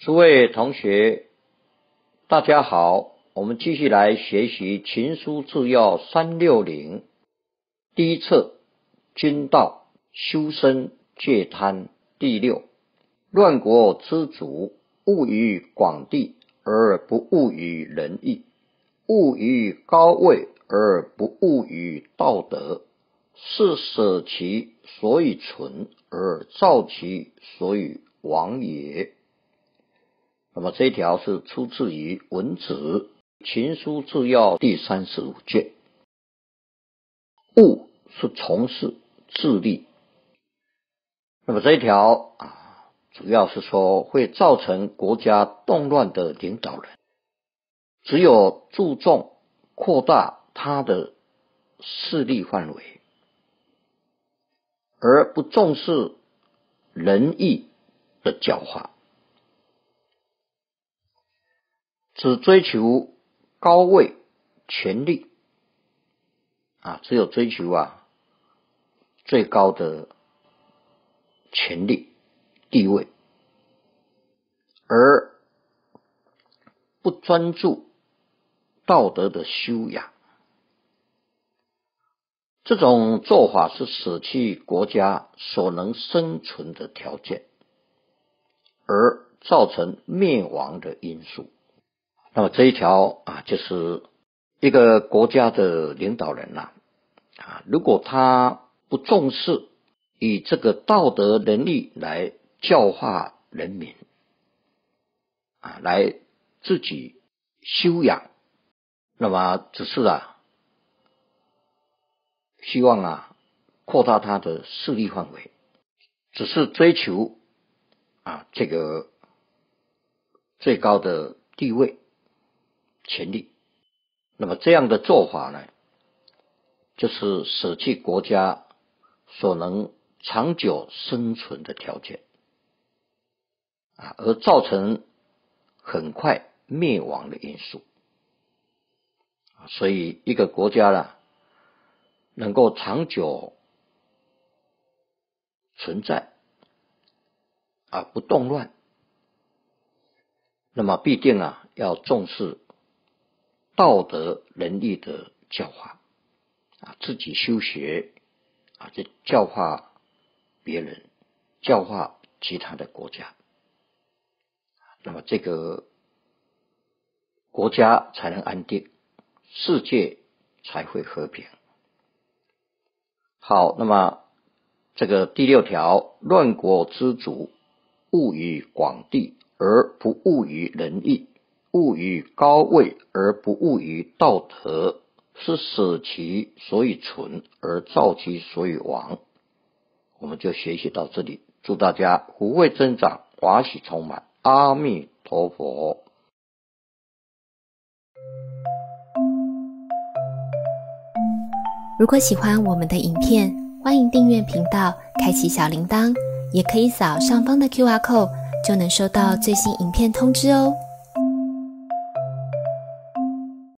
诸位同学，大家好，我们继续来学习秦书治要360第一册君道修身戒贪第6。乱国之主，务于广地而不务于仁义，务于高位而不务于道德，是舍其所以存而造其所以亡也。那么这一条是出自于文子秦书治要第35卷。务是从事自立，那么这一条主要是说会造成国家动乱的领导人，只有注重扩大他的势力范围，而不重视仁义的教化，只追求高位权力只有追求最高的权力地位，而不专注道德的修养。这种做法是舍弃国家所能生存的条件，而造成灭亡的因素。那么这一条就是一个国家的领导人如果他不重视以这个道德能力来教化人民来自己修养，那么只是希望扩大他的势力范围，只是追求这个最高的地位权力，那么这样的做法呢，就是舍弃国家所能长久生存的条件而造成很快灭亡的因素。所以一个国家能够长久存在不动乱，那么必定要重视道德仁义的教化自己修学就教化别人，教化其他的国家，那么这个国家才能安定，世界才会和平。好，那么这个第6条，乱国之主，务于广地而不务于仁义，务于高位而不务于道德，是舍其所以存而造其所以亡。我们就学习到这里，祝大家福慧增长，华喜充满，阿弥陀佛。 如果喜欢我们的影片，欢迎订阅频道，开启小铃铛，也可以扫上方的 QR code， 就能收到最新影片通知哦。